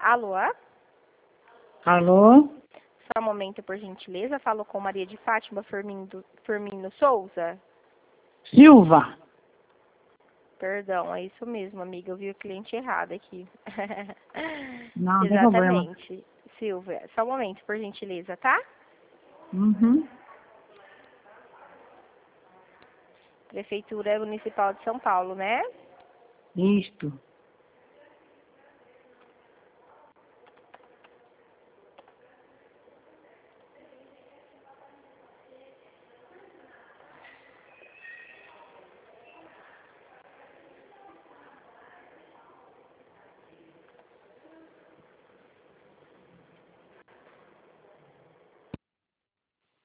Alô? Alô? Só um momento, por gentileza. Falo com Maria de Fátima Firmino Souza. Silva. Perdão, é isso mesmo, amiga. Eu vi o cliente errado aqui. Não, não tem problema. Exatamente. Silvia, só um momento, por gentileza, tá? Uhum. Prefeitura Municipal de São Paulo, né? Isto.